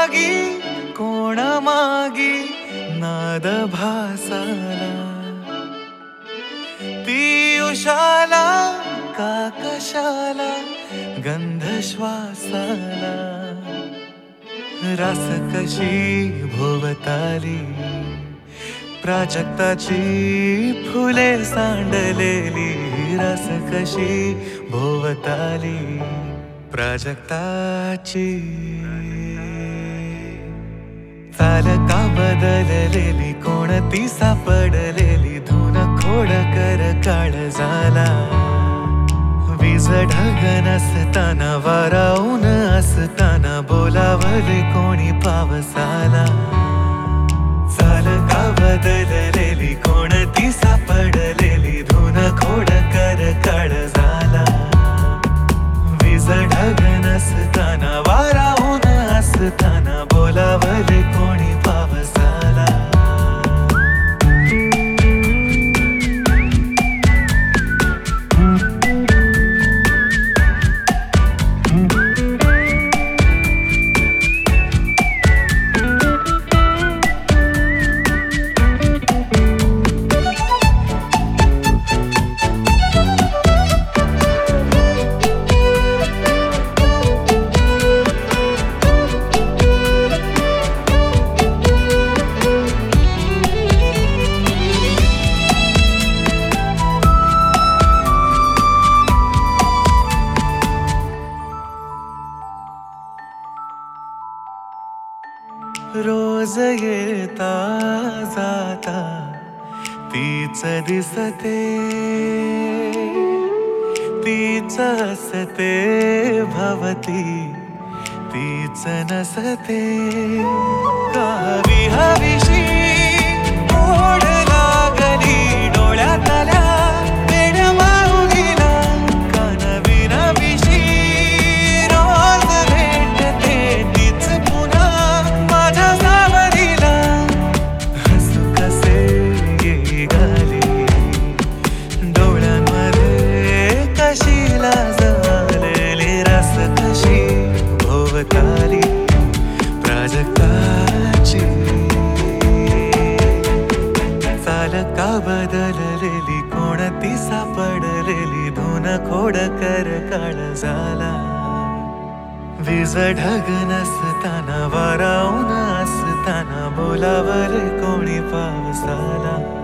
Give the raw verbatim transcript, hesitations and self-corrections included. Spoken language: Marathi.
मागी कोण मागी नाद भासाला ती उशाला का कशाला गंध श्वासाला रास कशी भोवताली प्राजक्ताची फुले सांडलेली रास कशी भोवताली प्राजक्ताची चाल का बदललेली कोणती सापडलेली धून खोड कर काळजाला वीज ढग नसताना वाराऊन असताना बोलावले कोणी पावसाला चाल का बदललेली कोणती सापडलेली धून खोड कर काळजाला वीज ढग नसताना वाराऊन असताना बोलावले कोणी पावसाला रोज येता जाता तीच दिसते तीच असते भवती तीच नसते हवी हवीशी ओढ लागली डोळ्यातल्या वेड्या माऊलीला कानवी नवीशी रोज भेटते तीच पुन्हा माझ्या सावलीला हसू कसे ये गाली डोळ्यांमध्ये कशी लाजलेली रस कशी भोवताली प्राजक्ताची चाल का बदललेली कोणती सापडलेली धून खोड कर काळजाला वीज ढग नसताना वाराऊन असताना बोलावले कोणी पावसाला